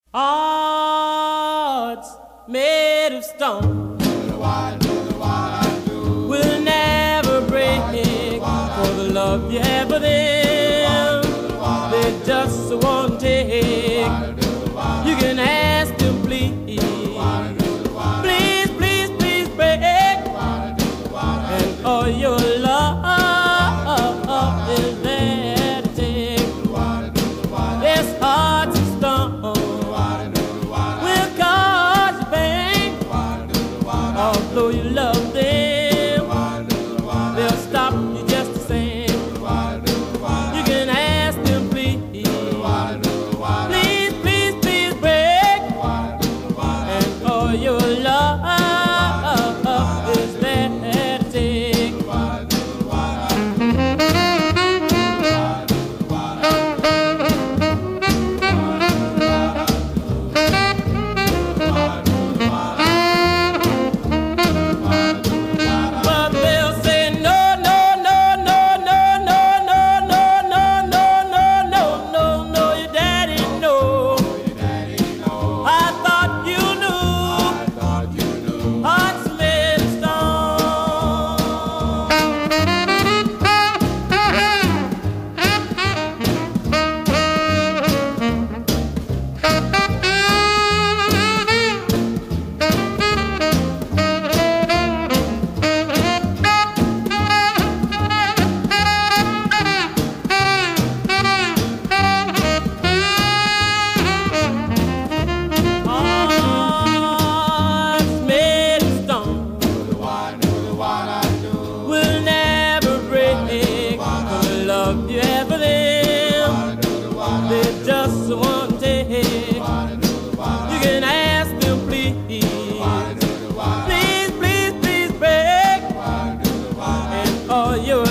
Hearts made of stone will never break for the love you have for them. They just won't take. You can ask them, please, please, please, please break. And all your love is there to take. This heart's of stone will cause you pain. Although you love them, they'll stop you just the same. You can ask them, please, please, please, please break. And all your love is there to take. But they'll say no, no, no, no, no, no, no, no, no, no, no, no, no, no, your daddy know. I thought you knew. Hearts made of Hearts made of stone will never break for the love you have for them. They just won't take. You can ask them, please, please, please, please break. And all your